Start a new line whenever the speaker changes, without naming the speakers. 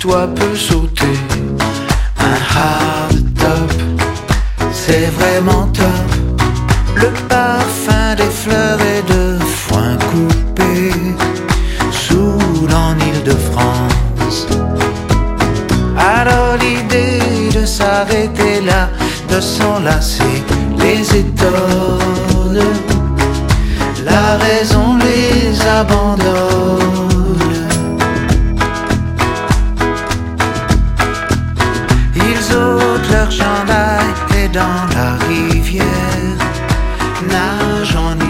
toit peut sauter. Un hardtop, c'est vraiment top. Le parfum des fleurs et de foin coupé saoule en Île-de-France. Alors l'idée de s'arrêter là, de s'enlacer, les étonne. La raison les abandonne. Ils ôtent leur chandail et dans la rivière nagent en